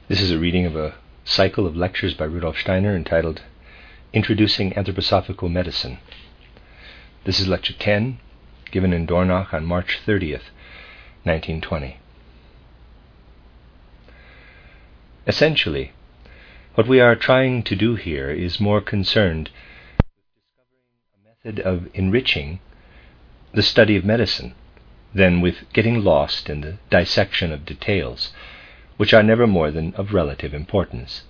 This is a reading of a cycle of lectures by Rudolf Steiner entitled Introducing Anthroposophical Medicine. This is Lecture 10, given in Dornach on March 30th, 1920. Essentially, what we are trying to do here is more concerned with discovering a method of enriching the study of medicine than with getting lost in the dissection of details, which are never more than of relative importance.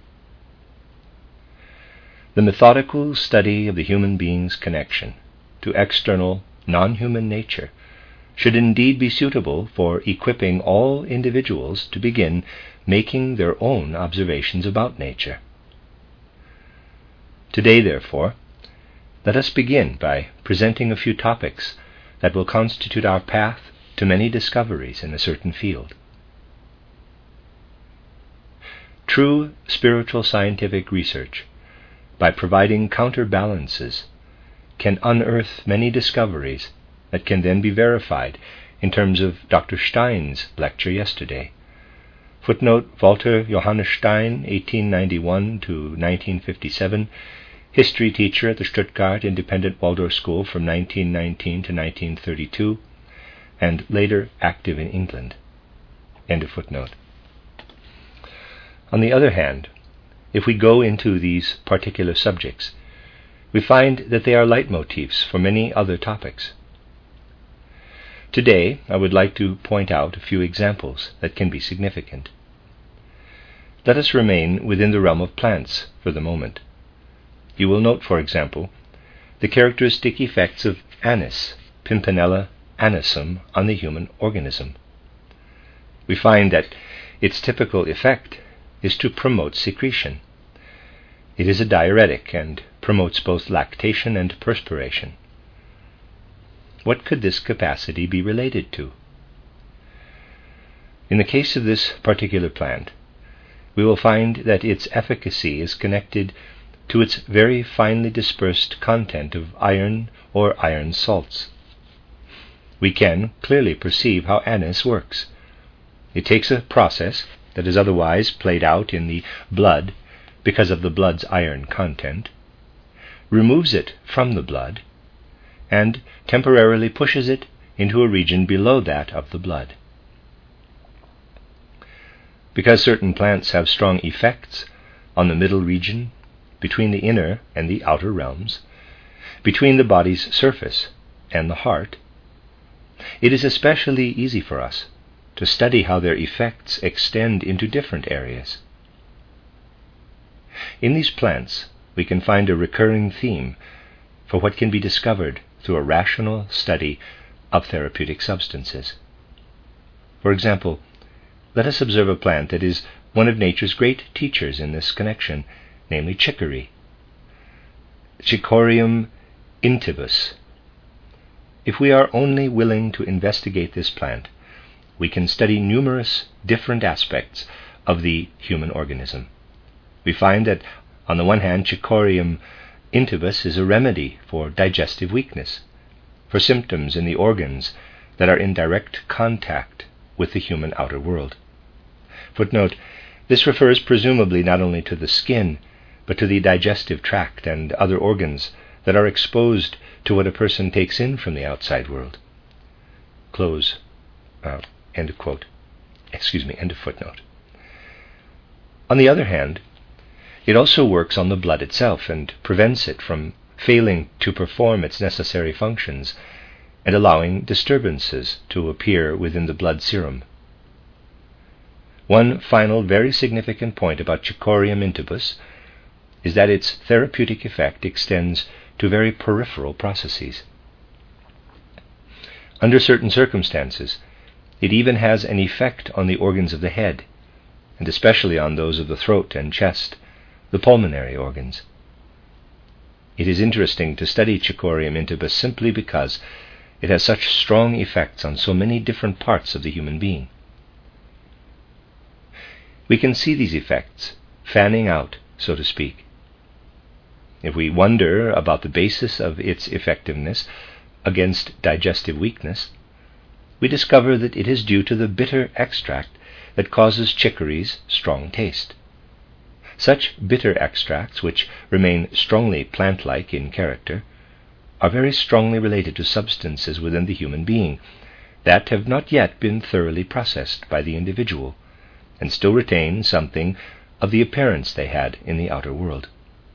The methodical study of the human being's connection to external, non-human nature should indeed be suitable for equipping all individuals to begin making their own observations about nature. Today, therefore, let us begin by presenting a few topics that will constitute our path to many discoveries in a certain field. True spiritual scientific research, by providing counterbalances, can unearth many discoveries that can then be verified in terms of Dr. Stein's lecture yesterday. Footnote: Walter Johannes Stein, 1891 to 1957, history teacher at the Stuttgart Independent Waldorf School from 1919 to 1932, and later active in England. End of footnote. On the other hand, if we go into these particular subjects, we find that they are leitmotifs for many other topics. Today, I would like to point out a few examples that can be significant. Let us remain within the realm of plants for the moment. You will note, for example, the characteristic effects of anise, Pimpinella anisum, on the human organism. We find that its typical effect is to promote secretion. It is a diuretic and promotes both lactation and perspiration. What could this capacity be related to? In the case of this particular plant, we will find that its efficacy is connected to its very finely dispersed content of iron or iron salts. We can clearly perceive how anise works. It takes a process that is otherwise played out in the blood because of the blood's iron content, removes it from the blood, and temporarily pushes it into a region below that of the blood. Because certain plants have strong effects on the middle region, between the inner and the outer realms, between the body's surface and the heart, it is especially easy for us to study how their effects extend into different areas. In these plants, we can find a recurring theme for what can be discovered through a rational study of therapeutic substances. For example, let us observe a plant that is one of nature's great teachers in this connection, namely chicory, Cichorium intybus. If we are only willing to investigate this plant, we can study numerous different aspects of the human organism. We find that, on the one hand, Cichorium intybus is a remedy for digestive weakness, for symptoms in the organs that are in direct contact with the human outer world. Footnote: this refers presumably not only to the skin, but to the digestive tract and other organs that are exposed to what a person takes in from the outside world. End of quote. End of footnote. On the other hand, it also works on the blood itself and prevents it from failing to perform its necessary functions and allowing disturbances to appear within the blood serum. One final very significant point about Cichorium intybus is that its therapeutic effect extends to very peripheral processes. Under certain circumstances, it even has an effect on the organs of the head, and especially on those of the throat and chest, the pulmonary organs. It is interesting to study Cichorium intybus simply because it has such strong effects on so many different parts of the human being. We can see these effects fanning out, so to speak. If we wonder about the basis of its effectiveness against digestive weakness, we discover that it is due to the bitter extract that causes chicory's strong taste. Such bitter extracts, which remain strongly plant-like in character, are very strongly related to substances within the human being that have not yet been thoroughly processed by the individual, and still retain something of the appearance they had in the outer world.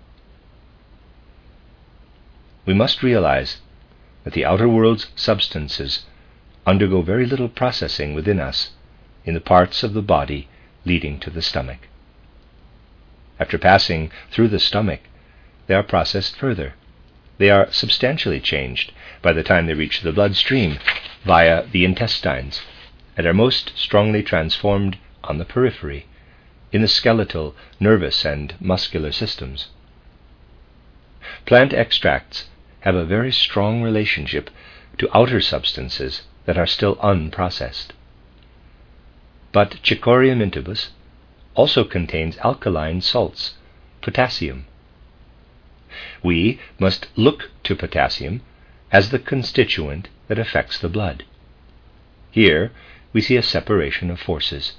We must realize that the outer world's substances undergo very little processing within us in the parts of the body leading to the stomach. After passing through the stomach, they are processed further. They are substantially changed by the time they reach the bloodstream via the intestines, and are most strongly transformed on the periphery, in the skeletal, nervous, and muscular systems. Plant extracts have a very strong relationship to outer substances that are still unprocessed. But Cichorium intybus also contains alkaline salts, potassium. We must look to potassium as the constituent that affects the blood. Here we see a separation of forces.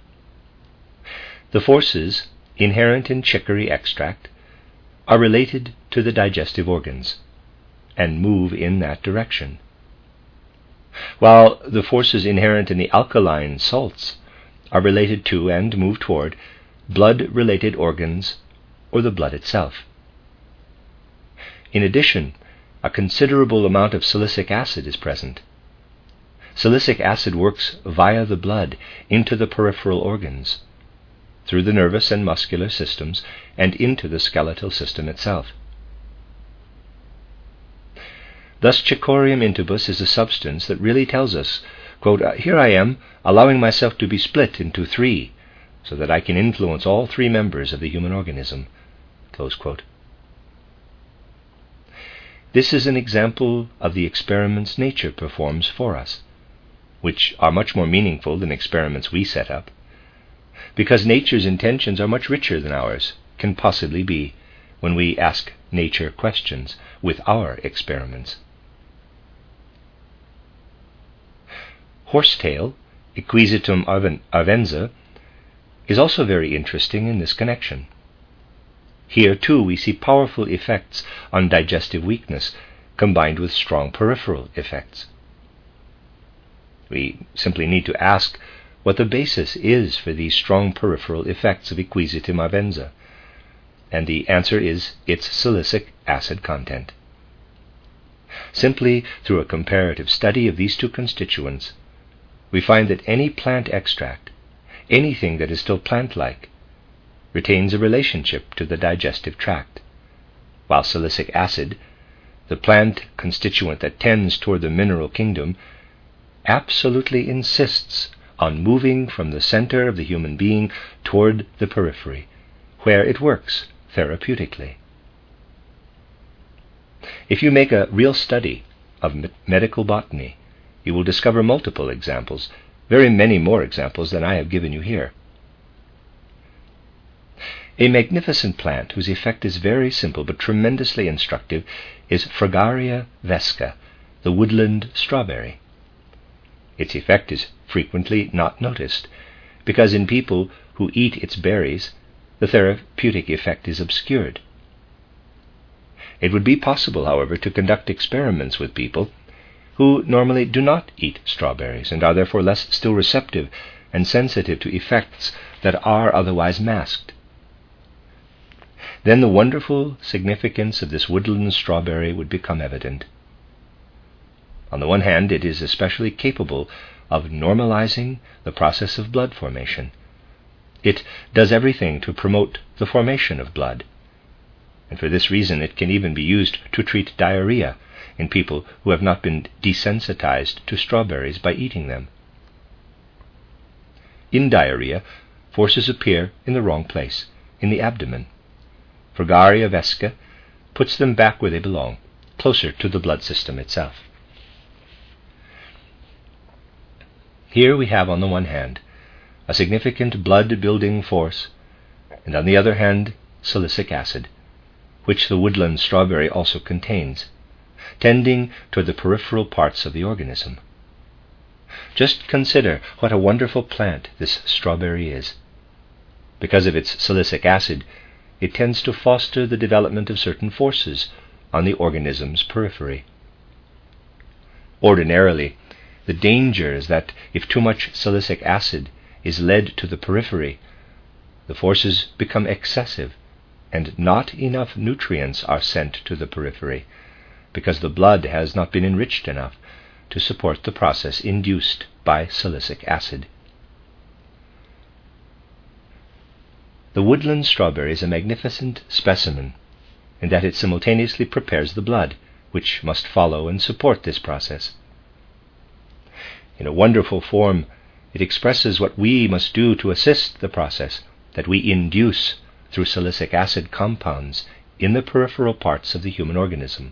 The forces inherent in chicory extract are related to the digestive organs and move in that direction, while the forces inherent in the alkaline salts are related to and move toward blood-related organs or the blood itself. In addition, a considerable amount of silicic acid is present. Silicic acid works via the blood into the peripheral organs, through the nervous and muscular systems, and into the skeletal system itself. Thus Cichorium intybus is a substance that really tells us, quote, "Here I am, allowing myself to be split into three, so that I can influence all three members of the human organism." Close quote. This is an example of the experiments nature performs for us, which are much more meaningful than experiments we set up, because nature's intentions are much richer than ours can possibly be when we ask nature questions with our experiments. Horsetail, Equisetum arvenza, is also very interesting in this connection. Here, too, we see powerful effects on digestive weakness combined with strong peripheral effects. We simply need to ask what the basis is for these strong peripheral effects of Equisetum arvenza, and the answer is its silicic acid content. Simply through a comparative study of these two constituents, we find that any plant extract, anything that is still plant-like, retains a relationship to the digestive tract, while silicic acid, the plant constituent that tends toward the mineral kingdom, absolutely insists on moving from the center of the human being toward the periphery, where it works therapeutically. If you make a real study of medical botany, you will discover multiple examples, very many more examples than I have given you here. A magnificent plant whose effect is very simple but tremendously instructive is Fragaria vesca, the woodland strawberry. Its effect is frequently not noticed, because in people who eat its berries, the therapeutic effect is obscured. It would be possible, however, to conduct experiments with people who normally do not eat strawberries and are therefore less still receptive and sensitive to effects that are otherwise masked. Then the wonderful significance of this woodland strawberry would become evident. On the one hand, it is especially capable of normalizing the process of blood formation. It does everything to promote the formation of blood, and for this reason it can even be used to treat diarrhea in people who have not been desensitized to strawberries by eating them. In diarrhea, forces appear in the wrong place, in the abdomen. Fragaria vesca puts them back where they belong, closer to the blood system itself. Here we have, on the one hand, a significant blood-building force, and on the other hand, silicic acid, which the woodland strawberry also contains, tending toward the peripheral parts of the organism. Just consider what a wonderful plant this strawberry is. Because of its silicic acid, it tends to foster the development of certain forces on the organism's periphery. Ordinarily, the danger is that if too much silicic acid is led to the periphery, the forces become excessive and not enough nutrients are sent to the periphery because the blood has not been enriched enough to support the process induced by silicic acid. The woodland strawberry is a magnificent specimen in that it simultaneously prepares the blood, which must follow and support this process. In a wonderful form, it expresses what we must do to assist the process that we induce through silicic acid compounds in the peripheral parts of the human organism.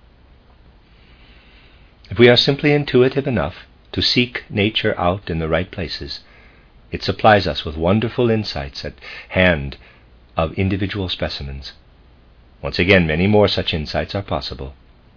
If we are simply intuitive enough to seek nature out in the right places, it supplies us with wonderful insights at hand of individual specimens. Once again, many more such insights are possible.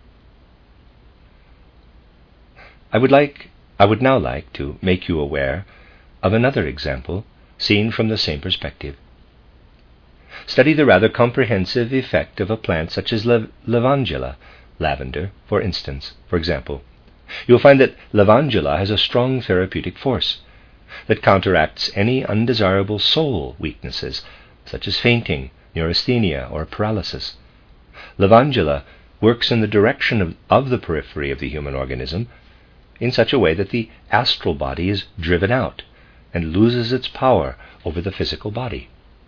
I would now like to make you aware of another example seen from the same perspective. Study the rather comprehensive effect of a plant such as levangula, lavender, for example. You will find that levangula has a strong therapeutic force that counteracts any undesirable soul weaknesses, such as fainting, neurasthenia, or paralysis. Levangula works in the direction of the periphery of the human organism in such a way that the astral body is driven out and loses its power over the physical body.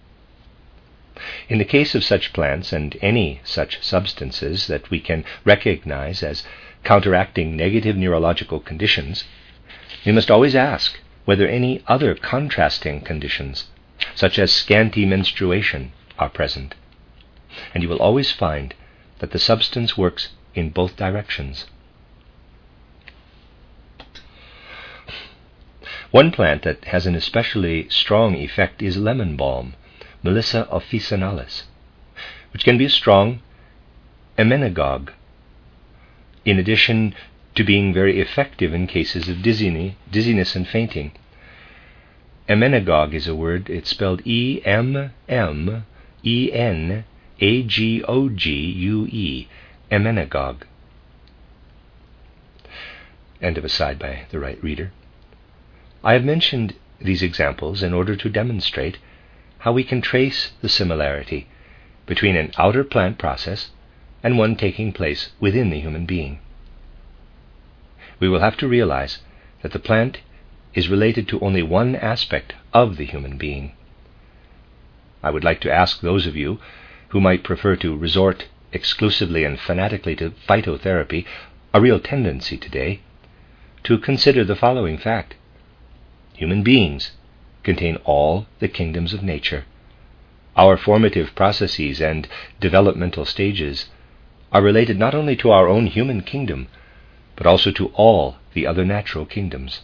In the case of such plants and any such substances that we can recognize as counteracting negative neurological conditions, we must always ask whether any other contrasting conditions, such as scanty menstruation, are present. And you will always find that the substance works in both directions. One plant that has an especially strong effect is lemon balm, Melissa officinalis, which can be a strong emmenagogue, in addition to being very effective in cases of dizziness and fainting. Emmenagogue is a word, it's spelled E-M-M-E-N-A-G-O-G-U-E, emmenagogue. End of aside by the right reader. I have mentioned these examples in order to demonstrate how we can trace the similarity between an outer plant process and one taking place within the human being. We will have to realize that the plant is related to only one aspect of the human being. I would like to ask those of you who might prefer to resort exclusively and fanatically to phytotherapy, a real tendency today, to consider the following fact. Human beings contain all the kingdoms of nature. Our formative processes and developmental stages are related not only to our own human kingdom, but also to all the other natural kingdoms.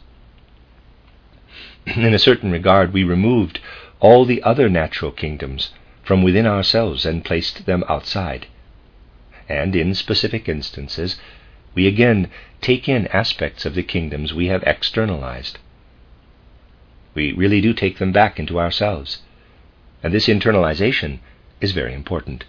In a certain regard, we removed all the other natural kingdoms from within ourselves and placed them outside. And in specific instances, we again take in aspects of the kingdoms we have externalized. We really do take them back into ourselves, and this internalization is very important.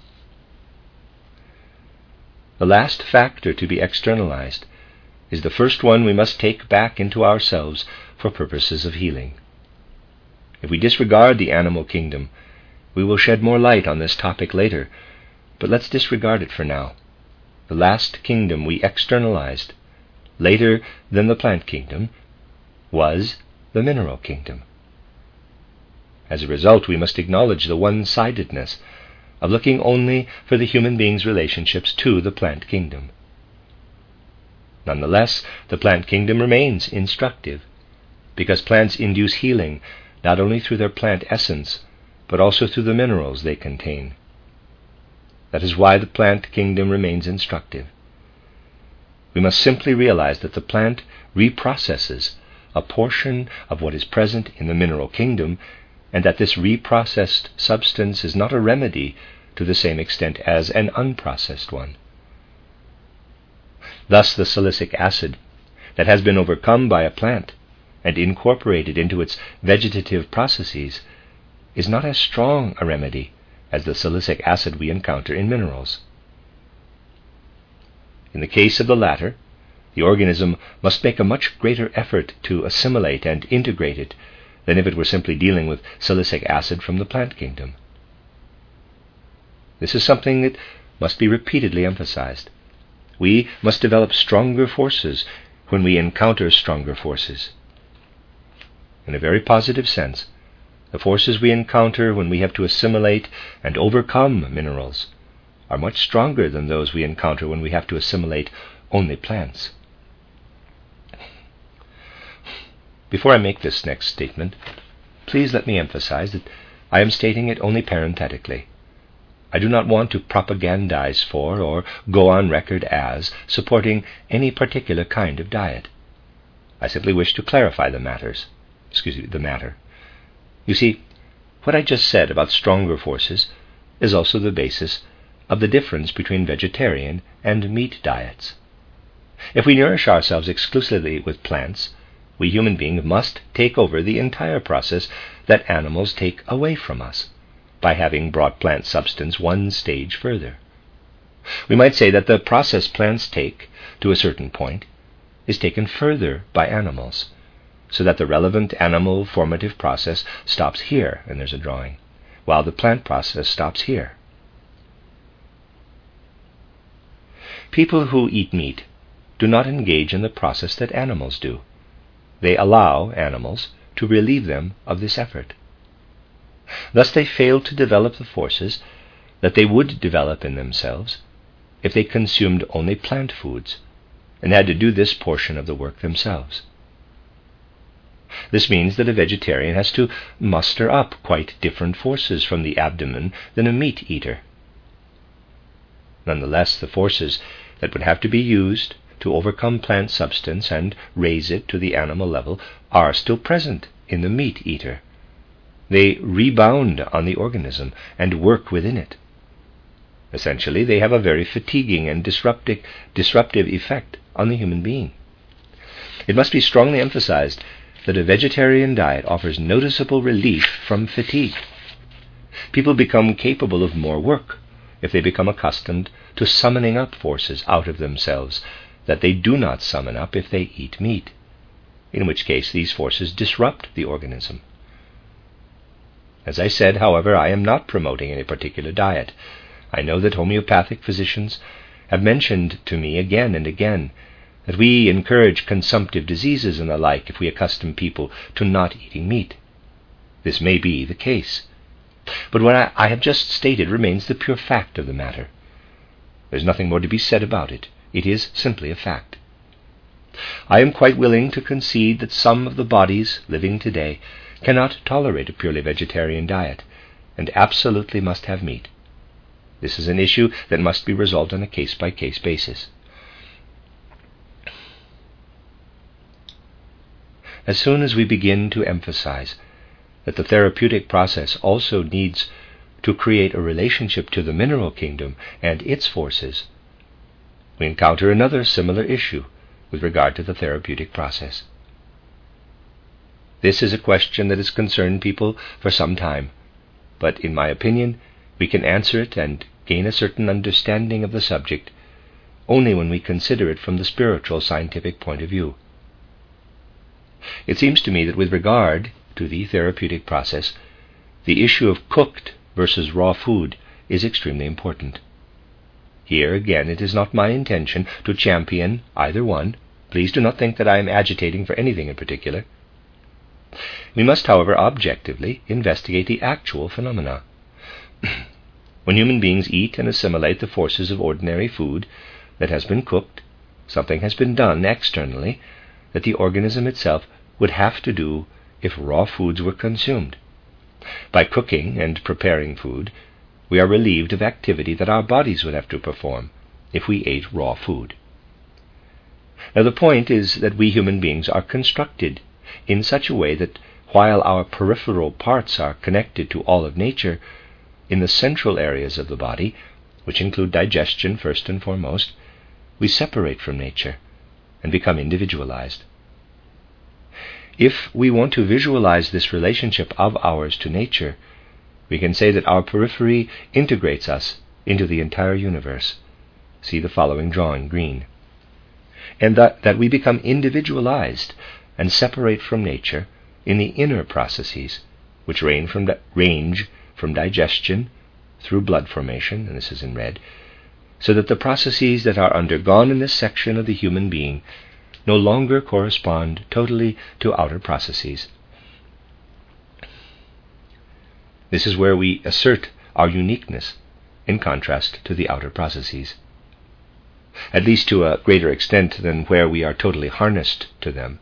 The last factor to be externalized is the first one we must take back into ourselves for purposes of healing. If we disregard the animal kingdom, we will shed more light on this topic later, but let's disregard it for now. The last kingdom we externalized, later than the plant kingdom, was the mineral kingdom. As a result, we must acknowledge the one-sidedness of looking only for the human being's relationships to the plant kingdom. Nonetheless, the plant kingdom remains instructive, because plants induce healing not only through their plant essence, but also through the minerals they contain. That is why the plant kingdom remains instructive. We must simply realize that the plant reprocesses a portion of what is present in the mineral kingdom, and that this reprocessed substance is not a remedy to the same extent as an unprocessed one. Thus the silicic acid that has been overcome by a plant and incorporated into its vegetative processes is not as strong a remedy as the silicic acid we encounter in minerals. In the case of the latter, the organism must make a much greater effort to assimilate and integrate it than if it were simply dealing with silicic acid from the plant kingdom. This is something that must be repeatedly emphasized. We must develop stronger forces when we encounter stronger forces. In a very positive sense, the forces we encounter when we have to assimilate and overcome minerals are much stronger than those we encounter when we have to assimilate only plants. Before I make this next statement, please let me emphasize that I am stating it only parenthetically. I do not want to propagandize for or go on record as supporting any particular kind of diet. I simply wish to clarify the matter. You see, what I just said about stronger forces is also the basis of the difference between vegetarian and meat diets. If we nourish ourselves exclusively with plants, we human beings must take over the entire process that animals take away from us, by having brought plant substance one stage further. We might say that the process plants take to a certain point is taken further by animals, so that the relevant animal formative process stops here, and there's a drawing, while the plant process stops here. People who eat meat do not engage in the process that animals do. They allow animals to relieve them of this effort. Thus they fail to develop the forces that they would develop in themselves if they consumed only plant foods and had to do this portion of the work themselves. This means that a vegetarian has to muster up quite different forces from the abdomen than a meat eater. Nonetheless, the forces that would have to be used to overcome plant substance and raise it to the animal level are still present in the meat eater. They rebound on the organism and work within it. Essentially, they have a very fatiguing and disruptive effect on the human being. It must be strongly emphasized that a vegetarian diet offers noticeable relief from fatigue. People become capable of more work if they become accustomed to summoning up forces out of themselves that they do not summon up if they eat meat, in which case these forces disrupt the organism. As I said, however, I am not promoting any particular diet. I know that homeopathic physicians have mentioned to me again and again that we encourage consumptive diseases and the like if we accustom people to not eating meat. This may be the case, but what I have just stated remains the pure fact of the matter. There's nothing more to be said about it. It is simply a fact. I am quite willing to concede that some of the bodies living today cannot tolerate a purely vegetarian diet, and absolutely must have meat. This is an issue that must be resolved on a case-by-case basis. As soon as we begin to emphasize that the therapeutic process also needs to create a relationship to the mineral kingdom and its forces, we encounter another similar issue with regard to the therapeutic process. This is a question that has concerned people for some time, but in my opinion, we can answer it and gain a certain understanding of the subject only when we consider it from the spiritual scientific point of view. It seems to me that with regard to the therapeutic process, the issue of cooked versus raw food is extremely important. Here again, it is not my intention to champion either one. Please do not think that I am agitating for anything in particular. We must, however, objectively investigate the actual phenomena. When human beings eat and assimilate the forces of ordinary food that has been cooked, something has been done externally that the organism itself would have to do if raw foods were consumed. By cooking and preparing food, we are relieved of activity that our bodies would have to perform if we ate raw food. Now the point is that we human beings are constructed in such a way that while our peripheral parts are connected to all of nature, in the central areas of the body, which include digestion first and foremost, we separate from nature and become individualized. If we want to visualize this relationship of ours to nature, we can say that our periphery integrates us into the entire universe. See the following drawing, green. And that we become individualized and separate from nature in the inner processes, which range from digestion through blood formation, and this is in red, so that the processes that are undergone in this section of the human being no longer correspond totally to outer processes. This is where we assert our uniqueness in contrast to the outer processes, at least to a greater extent than where we are totally harnessed to them.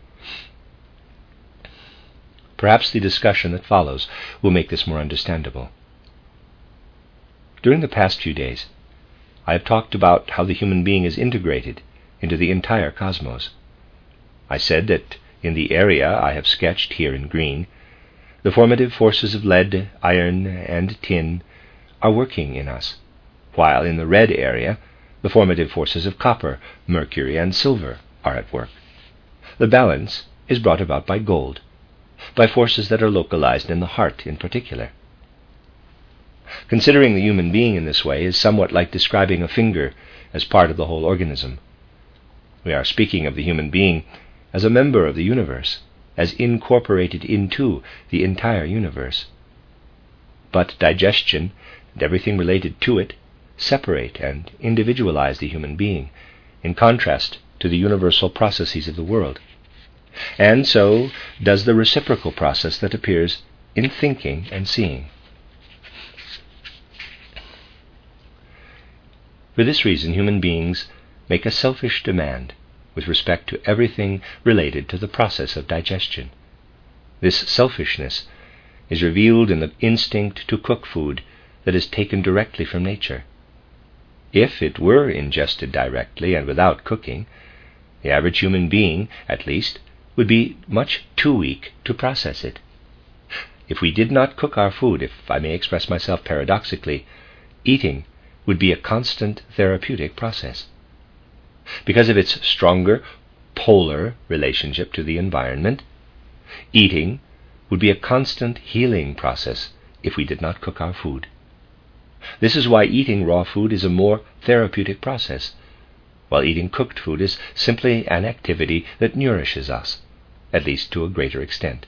Perhaps the discussion that follows will make this more understandable. During the past few days, I have talked about how the human being is integrated into the entire cosmos. I said that in the area I have sketched here in green, the formative forces of lead, iron, and tin are working in us, while in the red area, the formative forces of copper, mercury, and silver are at work. The balance is brought about by gold, by forces that are localized in the heart in particular. Considering the human being in this way is somewhat like describing a finger as part of the whole organism. We are speaking of the human being as a member of the universe, as incorporated into the entire universe. But digestion and everything related to it separate and individualize the human being, in contrast to the universal processes of the world. And so does the reciprocal process that appears in thinking and seeing. For this reason, human beings make a selfish demand with respect to everything related to the process of digestion. This selfishness is revealed in the instinct to cook food that is taken directly from nature. If it were ingested directly and without cooking, the average human being, at least, would be much too weak to process it. If we did not cook our food, if I may express myself paradoxically, eating would be a constant therapeutic process. Because of its stronger polar relationship to the environment, eating would be a constant healing process if we did not cook our food. This is why eating raw food is a more therapeutic process, while eating cooked food is simply an activity that nourishes us, at least to a greater extent.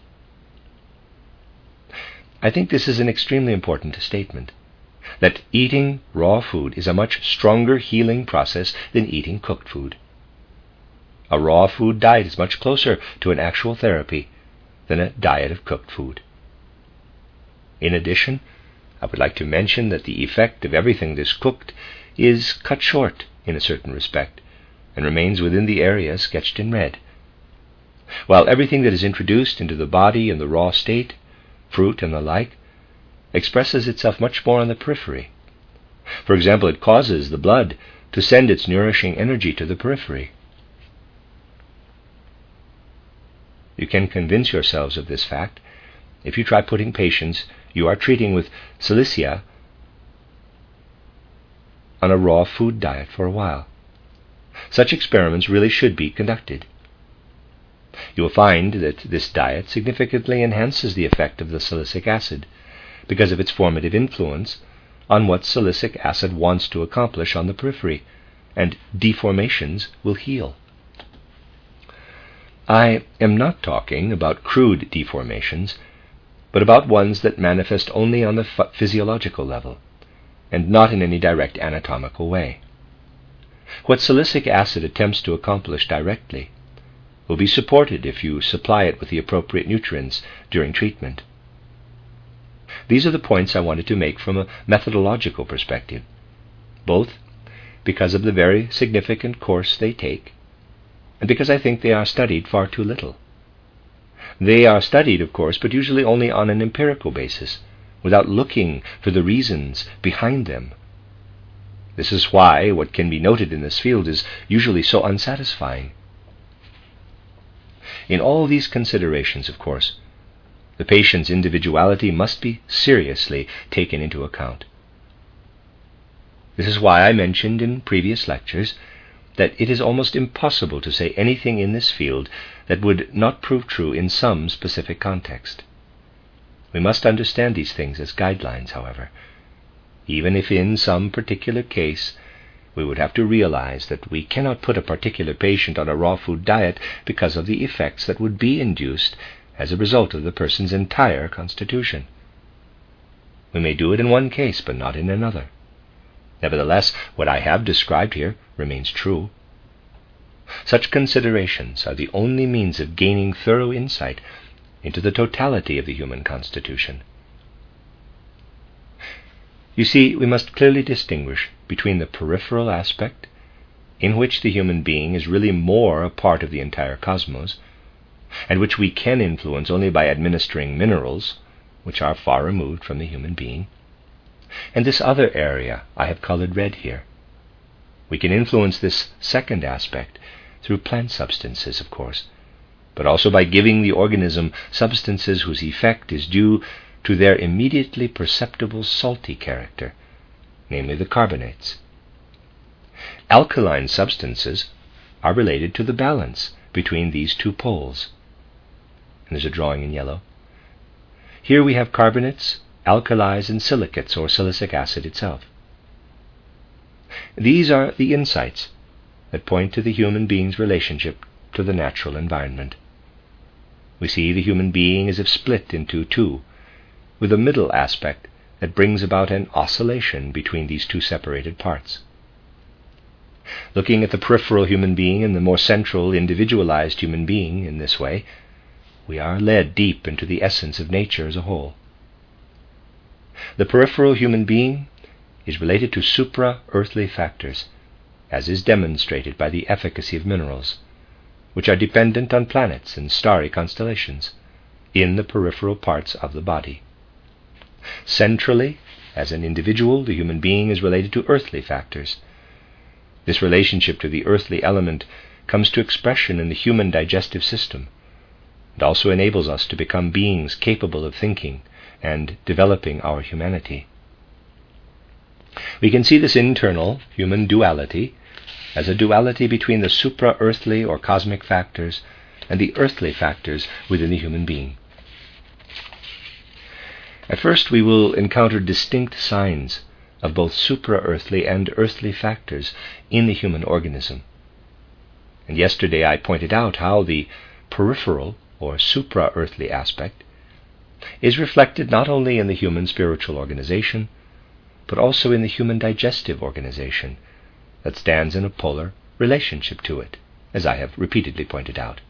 I think this is an extremely important statement, that eating raw food is a much stronger healing process than eating cooked food. A raw food diet is much closer to an actual therapy than a diet of cooked food. In addition, I would like to mention that the effect of everything that is cooked is cut short in a certain respect and remains within the area sketched in red, while everything that is introduced into the body in the raw state, fruit and the like, expresses itself much more on the periphery. For example, it causes the blood to send its nourishing energy to the periphery. You can convince yourselves of this fact if you try putting patients you are treating with Cilicia on a raw food diet for a while. Such experiments really should be conducted. You will find that this diet significantly enhances the effect of the silicic acid because of its formative influence on what silicic acid wants to accomplish on the periphery, and deformations will heal. I am not talking about crude deformations, but about ones that manifest only on the physiological level, and not in any direct anatomical way. What silicic acid attempts to accomplish directly will be supported if you supply it with the appropriate nutrients during treatment. These are the points I wanted to make from a methodological perspective, both because of the very significant course they take, and because I think they are studied far too little. They are studied, of course, but usually only on an empirical basis, without looking for the reasons behind them. This is why what can be noted in this field is usually so unsatisfying. In all these considerations, of course, the patient's individuality must be seriously taken into account. This is why I mentioned in previous lectures that it is almost impossible to say anything in this field that would not prove true in some specific context. We must understand these things as guidelines, however, even if in some particular case we would have to realize that we cannot put a particular patient on a raw food diet because of the effects that would be induced as a result of the person's entire constitution. We may do it in one case, but not in another. Nevertheless, what I have described here remains true. Such considerations are the only means of gaining thorough insight into the totality of the human constitution. You see, we must clearly distinguish between the peripheral aspect, in which the human being is really more a part of the entire cosmos, and which we can influence only by administering minerals, which are far removed from the human being, and this other area I have colored red here. We can influence this second aspect through plant substances, of course, but also by giving the organism substances whose effect is due to their immediately perceptible salty character, namely the carbonates. Alkaline substances are related to the balance between these two poles. And there's a drawing in yellow. Here we have carbonates, alkalis, and silicates, or silicic acid itself. These are the insights that point to the human being's relationship to the natural environment. We see the human being as if split into two, with a middle aspect that brings about an oscillation between these two separated parts. Looking at the peripheral human being and the more central, individualized human being in this way, we are led deep into the essence of nature as a whole. The peripheral human being is related to supra-earthly factors, as is demonstrated by the efficacy of minerals, which are dependent on planets and starry constellations in the peripheral parts of the body. Centrally, as an individual, the human being is related to earthly factors. This relationship to the earthly element comes to expression in the human digestive system, and also enables us to become beings capable of thinking and developing our humanity. We can see this internal human duality as a duality between the supra-earthly or cosmic factors and the earthly factors within the human being. At first we will encounter distinct signs of both supra-earthly and earthly factors in the human organism. And yesterday I pointed out how the peripheral or supra-earthly aspect is reflected not only in the human spiritual organization, but also in the human digestive organization that stands in a polar relationship to it, as I have repeatedly pointed out.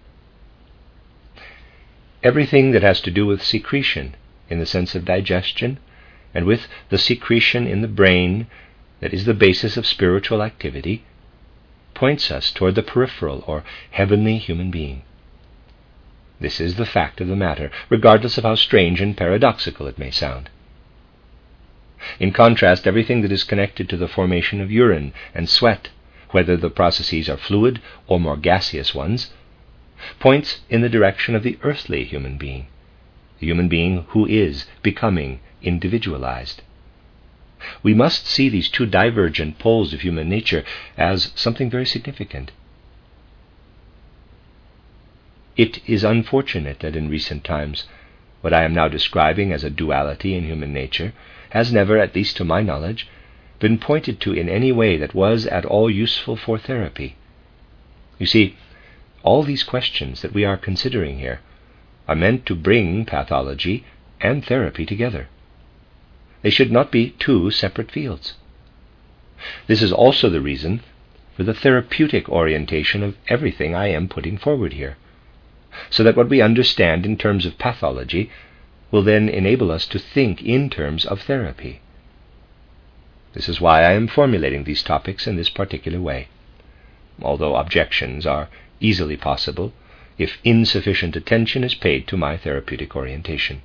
Everything that has to do with secretion in the sense of digestion, and with the secretion in the brain that is the basis of spiritual activity, points us toward the peripheral or heavenly human being. This is the fact of the matter, regardless of how strange and paradoxical it may sound. In contrast, everything that is connected to the formation of urine and sweat, whether the processes are fluid or more gaseous ones, points in the direction of the earthly human being, the human being who is becoming individualized. We must see these two divergent poles of human nature as something very significant. It is unfortunate that in recent times what I am now describing as a duality in human nature has never, at least to my knowledge, been pointed to in any way that was at all useful for therapy. You see, all these questions that we are considering here are meant to bring pathology and therapy together. They should not be two separate fields. This is also the reason for the therapeutic orientation of everything I am putting forward here, so that what we understand in terms of pathology will then enable us to think in terms of therapy. This is why I am formulating these topics in this particular way, although objections are easily possible if insufficient attention is paid to my therapeutic orientation.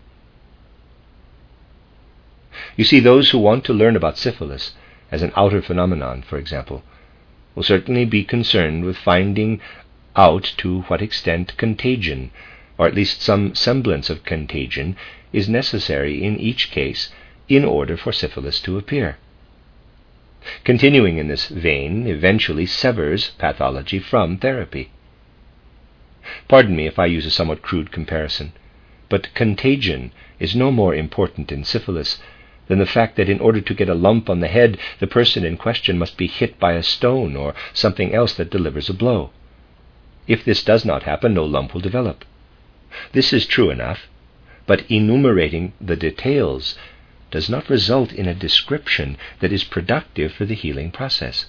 You see, those who want to learn about syphilis as an outer phenomenon, for example, will certainly be concerned with finding out to what extent contagion, or at least some semblance of contagion, is necessary in each case in order for syphilis to appear. Continuing in this vein eventually severs pathology from therapy. Pardon me if I use a somewhat crude comparison, but contagion is no more important in syphilis than the fact that in order to get a lump on the head, the person in question must be hit by a stone or something else that delivers a blow. If this does not happen, no lump will develop. This is true enough, but enumerating the details does not result in a description that is productive for the healing process.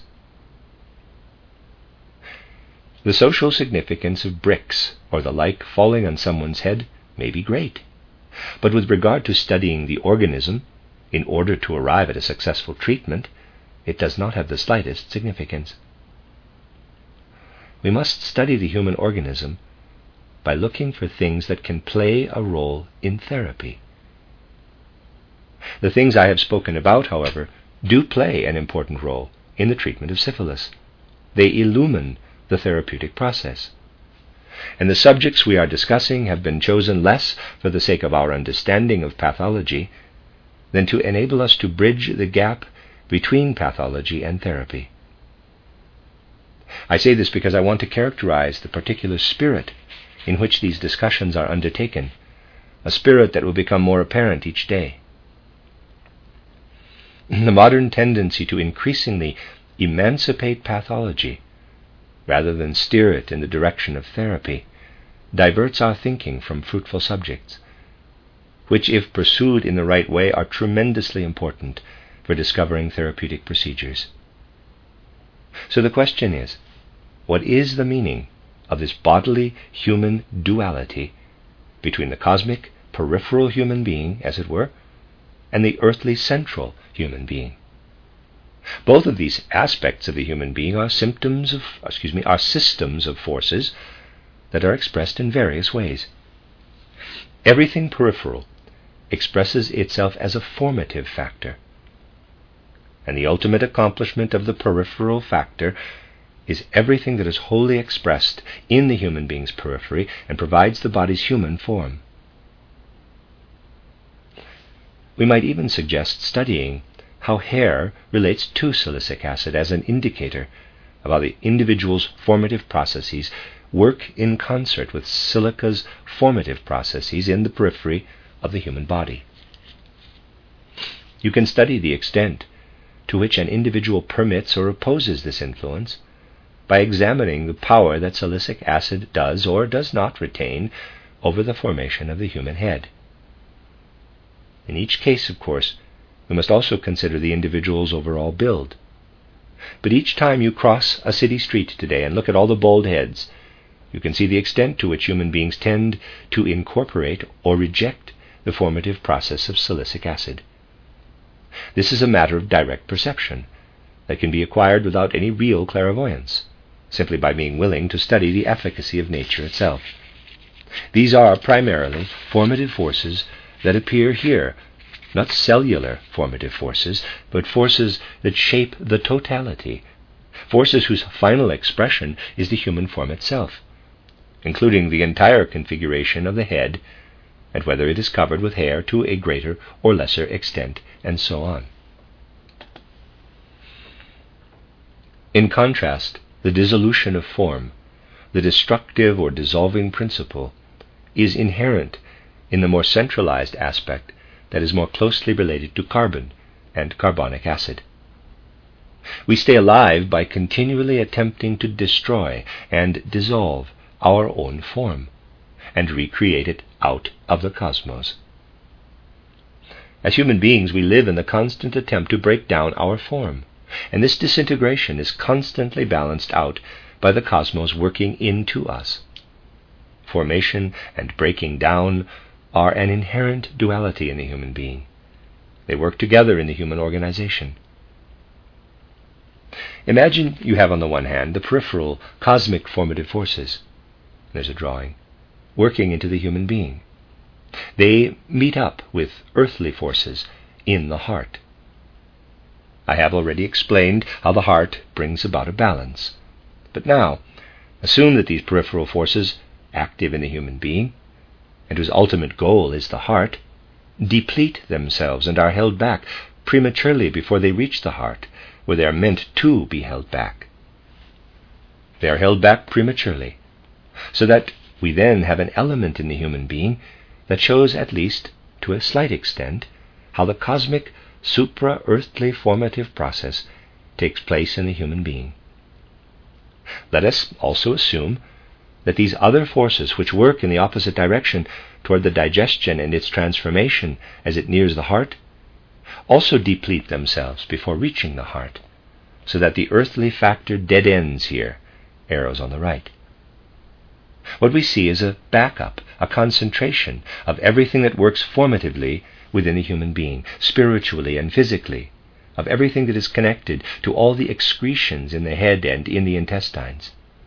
The social significance of bricks or the like falling on someone's head may be great, but with regard to studying the organism, in order to arrive at a successful treatment, it does not have the slightest significance. We must study the human organism by looking for things that can play a role in therapy. The things I have spoken about, however, do play an important role in the treatment of syphilis. They illumine the therapeutic process. And the subjects we are discussing have been chosen less for the sake of our understanding of pathology than to enable us to bridge the gap between pathology and therapy. I say this because I want to characterize the particular spirit in which these discussions are undertaken, a spirit that will become more apparent each day. The modern tendency to increasingly emancipate pathology, rather than steer it in the direction of therapy, diverts our thinking from fruitful subjects, which, if pursued in the right way, are tremendously important for discovering therapeutic procedures. So the question is, what is the meaning of this bodily human duality between the cosmic peripheral human being, as it were, and the earthly central human being? Both of these aspects of the human being are systems of forces that are expressed in various ways. Everything peripheral expresses itself as a formative factor, and the ultimate accomplishment of the peripheral factor is everything that is wholly expressed in the human being's periphery and provides the body's human form. We might even suggest studying how hair relates to silicic acid as an indicator of how the individual's formative processes work in concert with silica's formative processes in the periphery of the human body. You can study the extent to which an individual permits or opposes this influence by examining the power that silicic acid does or does not retain over the formation of the human head. In each case, of course, we must also consider the individual's overall build. But each time you cross a city street today and look at all the bald heads, you can see the extent to which human beings tend to incorporate or reject the formative process of silicic acid. This is a matter of direct perception that can be acquired without any real clairvoyance, simply by being willing to study the efficacy of nature itself. These are primarily formative forces that appear here, not cellular formative forces, but forces that shape the totality, forces whose final expression is the human form itself, including the entire configuration of the head, and whether it is covered with hair to a greater or lesser extent, and so on. In contrast, the dissolution of form, the destructive or dissolving principle, is inherent in the more centralized aspect that is more closely related to carbon and carbonic acid. We stay alive by continually attempting to destroy and dissolve our own form and recreate it out of the cosmos. As human beings, we live in the constant attempt to break down our form, and this disintegration is constantly balanced out by the cosmos working into us. Formation and breaking down are an inherent duality in the human being. They work together in the human organization. Imagine you have on the one hand the peripheral cosmic formative forces, there's a drawing, working into the human being. They meet up with earthly forces in the heart. I have already explained how the heart brings about a balance. But now, assume that these peripheral forces, active in the human being, and whose ultimate goal is the heart, deplete themselves and are held back prematurely before they reach the heart where they are meant to be held back. They are held back prematurely, so that we then have an element in the human being that shows, at least to a slight extent, how the cosmic supra-earthly formative process takes place in the human being. Let us also assume that these other forces which work in the opposite direction toward the digestion and its transformation as it nears the heart also deplete themselves before reaching the heart, so that the earthly factor dead ends here, arrows on the right. What we see is a backup, a concentration of everything that works formatively within the human being, spiritually and physically, of everything that is connected to all the excretions in the head and in the intestines.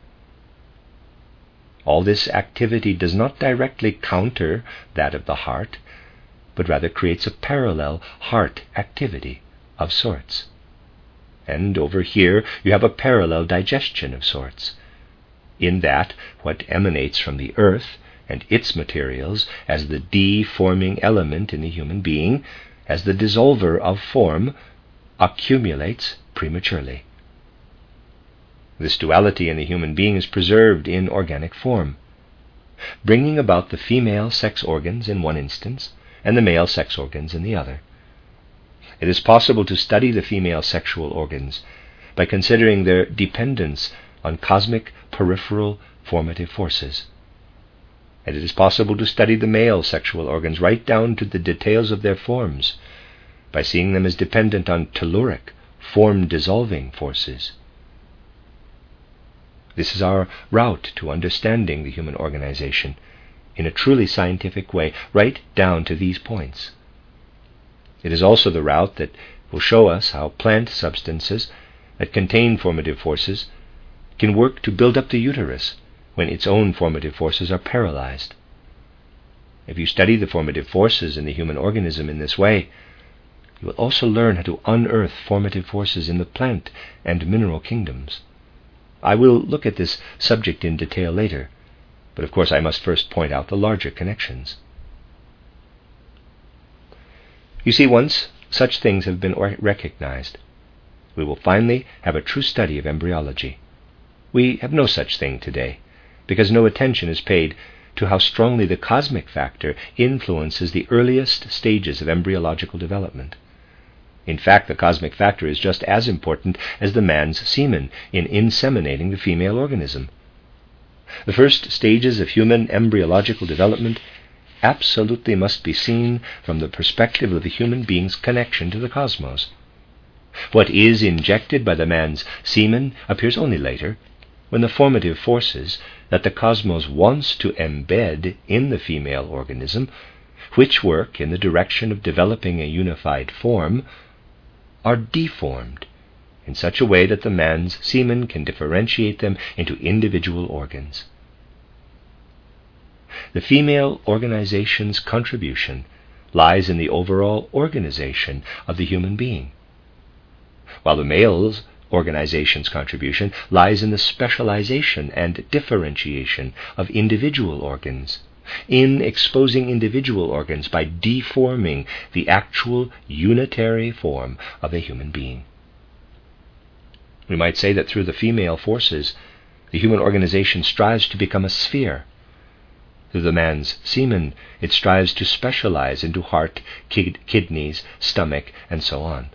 All this activity does not directly counter that of the heart, but rather creates a parallel heart activity of sorts. And over here you have a parallel digestion of sorts, in that what emanates from the earth and its materials as the deforming element in the human being, as the dissolver of form, accumulates prematurely. This duality in the human being is preserved in organic form, bringing about the female sex organs in one instance and the male sex organs in the other. It is possible to study the female sexual organs by considering their dependence on cosmic peripheral formative forces. And it is possible to study the male sexual organs right down to the details of their forms by seeing them as dependent on telluric, form-dissolving forces. This is our route to understanding the human organization in a truly scientific way, right down to these points. It is also the route that will show us how plant substances that contain formative forces can work to build up the uterus when its own formative forces are paralyzed. If you study the formative forces in the human organism in this way, you will also learn how to unearth formative forces in the plant and mineral kingdoms. I will look at this subject in detail later, but of course I must first point out the larger connections. You see, once such things have been recognized, we will finally have a true study of embryology. We have no such thing today, because no attention is paid to how strongly the cosmic factor influences the earliest stages of embryological development. In fact, the cosmic factor is just as important as the man's semen in inseminating the female organism. The first stages of human embryological development absolutely must be seen from the perspective of the human being's connection to the cosmos. What is injected by the man's semen appears only later, when the formative forces that the cosmos wants to embed in the female organism, which work in the direction of developing a unified form, are deformed in such a way that the man's semen can differentiate them into individual organs. The female organization's contribution lies in the overall organization of the human being, while the male's organization's contribution lies in the specialization and differentiation of individual organs, in exposing individual organs by deforming the actual unitary form of a human being. We might say that through the female forces, the human organization strives to become a sphere. Through the man's semen, it strives to specialize into heart, kidneys, stomach, and so on.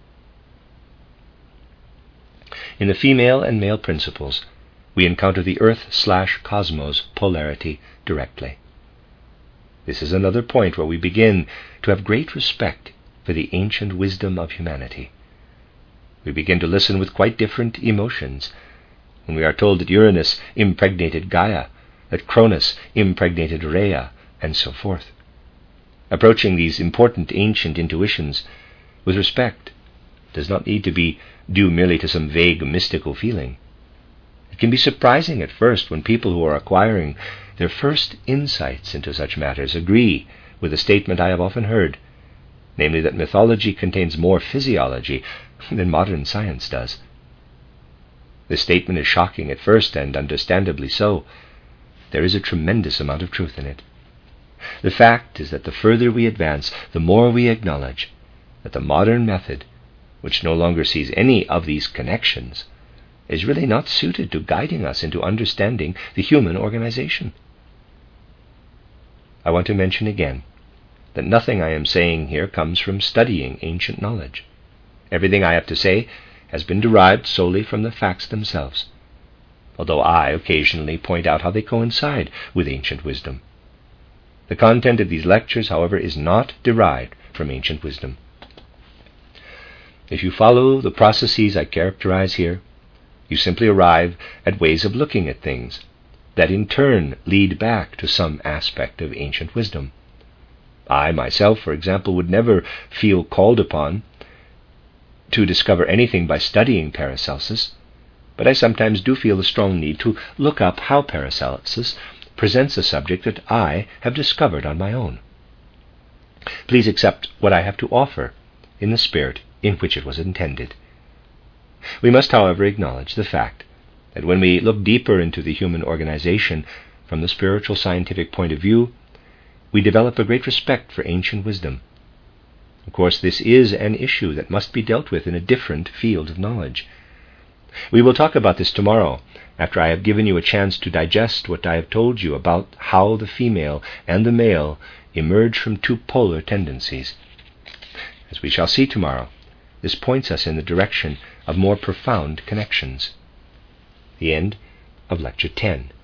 In the female and male principles, we encounter the earth/cosmos polarity directly. This is another point where we begin to have great respect for the ancient wisdom of humanity. We begin to listen with quite different emotions when we are told that Uranus impregnated Gaia, that Cronus impregnated Rhea, and so forth. Approaching these important ancient intuitions with respect does not need to be due merely to some vague mystical feeling. It can be surprising at first when people who are acquiring their first insights into such matters agree with a statement I have often heard, namely that mythology contains more physiology than modern science does. This statement is shocking at first, and understandably so. There is a tremendous amount of truth in it. The fact is that the further we advance, the more we acknowledge that the modern method which no longer sees any of these connections, is really not suited to guiding us into understanding the human organization. I want to mention again that nothing I am saying here comes from studying ancient knowledge. Everything I have to say has been derived solely from the facts themselves, although I occasionally point out how they coincide with ancient wisdom. The content of these lectures, however, is not derived from ancient wisdom. If you follow the processes I characterize here, you simply arrive at ways of looking at things that in turn lead back to some aspect of ancient wisdom. I myself, for example, would never feel called upon to discover anything by studying Paracelsus, but I sometimes do feel a strong need to look up how Paracelsus presents a subject that I have discovered on my own. Please accept what I have to offer in the spirit in which it was intended. We must, however, acknowledge the fact that when we look deeper into the human organization from the spiritual scientific point of view, we develop a great respect for ancient wisdom. Of course, this is an issue that must be dealt with in a different field of knowledge. We will talk about this tomorrow, after I have given you a chance to digest what I have told you about how the female and the male emerge from two polar tendencies. As we shall see tomorrow, this points us in the direction of more profound connections. The end of Lecture 10.